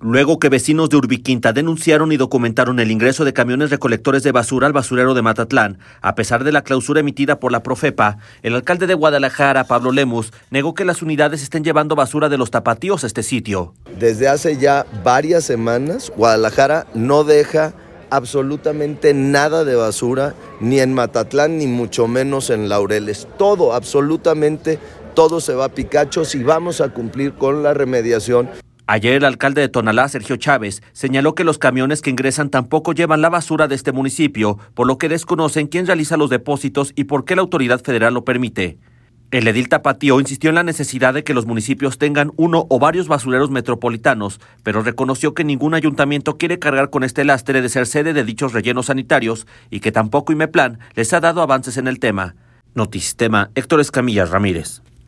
luego que vecinos de Urbiquinta denunciaron y documentaron el ingreso de camiones recolectores de basura al basurero de Matatlán. A pesar de la clausura emitida por la Profepa, el alcalde de Guadalajara, Pablo Lemus, negó que las unidades estén llevando basura de los tapatíos a este sitio. Desde hace ya varias semanas, Guadalajara no deja absolutamente nada de basura, ni en Matatlán, ni mucho menos en Laureles. Todo, absolutamente todo se va a picachos y vamos a cumplir con la remediación. Ayer el alcalde de Tonalá, Sergio Chávez, señaló que los camiones que ingresan tampoco llevan la basura de este municipio, por lo que desconocen quién realiza los depósitos y por qué la autoridad federal lo permite. El edil tapatío insistió en la necesidad de que los municipios tengan uno o varios basureros metropolitanos, pero reconoció que ningún ayuntamiento quiere cargar con este lastre de ser sede de dichos rellenos sanitarios y que tampoco Imeplan les ha dado avances en el tema. Notisistema, Héctor Escamilla Ramírez.